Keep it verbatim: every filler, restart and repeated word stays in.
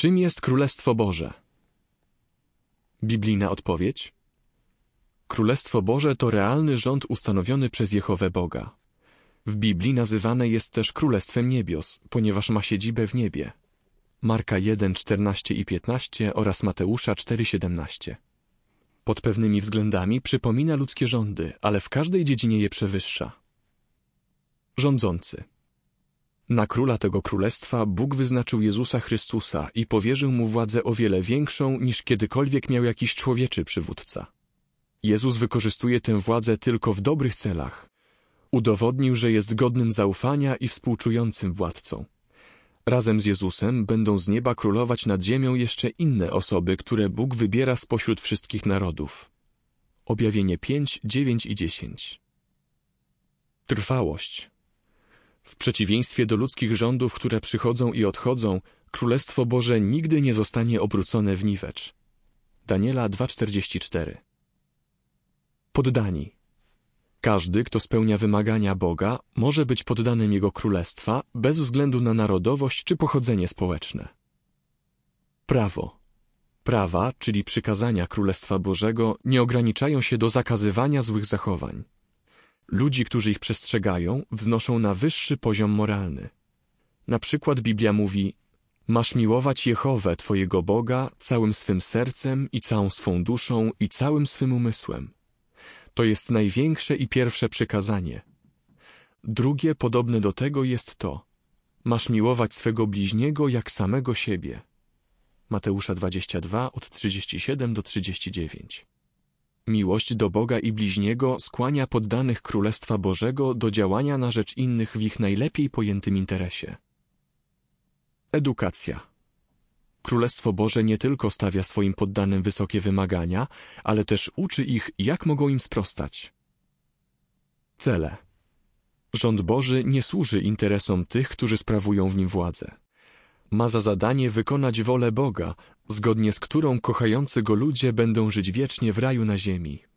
Czym jest Królestwo Boże? Biblijna odpowiedź? Królestwo Boże to realny rząd ustanowiony przez Jehowę Boga. W Biblii nazywane jest też Królestwem Niebios, ponieważ ma siedzibę w niebie. Marka jeden, czternaście i piętnaście oraz Mateusza cztery, siedemnaście. Pod pewnymi względami przypomina ludzkie rządy, ale w każdej dziedzinie je przewyższa. Rządzący. Na króla tego królestwa Bóg wyznaczył Jezusa Chrystusa i powierzył mu władzę o wiele większą, niż kiedykolwiek miał jakiś człowieczy przywódca. Jezus wykorzystuje tę władzę tylko w dobrych celach. Udowodnił, że jest godnym zaufania i współczującym władcą. Razem z Jezusem będą z nieba królować nad ziemią jeszcze inne osoby, które Bóg wybiera spośród wszystkich narodów. Objawienie pięć, dziewięć i dziesięć. Trwałość. W przeciwieństwie do ludzkich rządów, które przychodzą i odchodzą, Królestwo Boże nigdy nie zostanie obrócone w niwecz. Daniela dwa, czterdzieści cztery. Poddani. Każdy, kto spełnia wymagania Boga, może być poddanym Jego Królestwa bez względu na narodowość czy pochodzenie społeczne. Prawo. Prawa, czyli przykazania Królestwa Bożego, nie ograniczają się do zakazywania złych zachowań. Ludzi, którzy ich przestrzegają, wznoszą na wyższy poziom moralny. Na przykład Biblia mówi: masz miłować Jehowę, Twojego Boga, całym swym sercem i całą swą duszą i całym swym umysłem. To jest największe i pierwsze przykazanie. Drugie, podobne do tego, jest to: masz miłować swego bliźniego jak samego siebie. Mateusza dwadzieścia dwa, od trzydziestu siedmiu do trzydziestu dziewięciu. Miłość do Boga i bliźniego skłania poddanych Królestwa Bożego do działania na rzecz innych w ich najlepiej pojętym interesie. Edukacja. Królestwo Boże nie tylko stawia swoim poddanym wysokie wymagania, ale też uczy ich, jak mogą im sprostać. Cele. Rząd Boży nie służy interesom tych, którzy sprawują w nim władzę. Ma za zadanie wykonać wolę Boga, zgodnie z którą kochający Go ludzie będą żyć wiecznie w raju na ziemi.